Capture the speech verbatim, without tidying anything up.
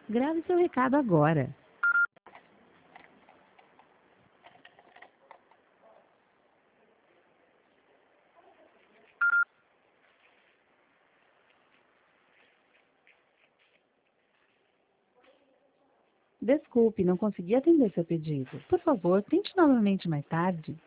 Grave seu recado agora. Desculpe, não consegui atender seu pedido. Por favor, tente novamente mais tarde.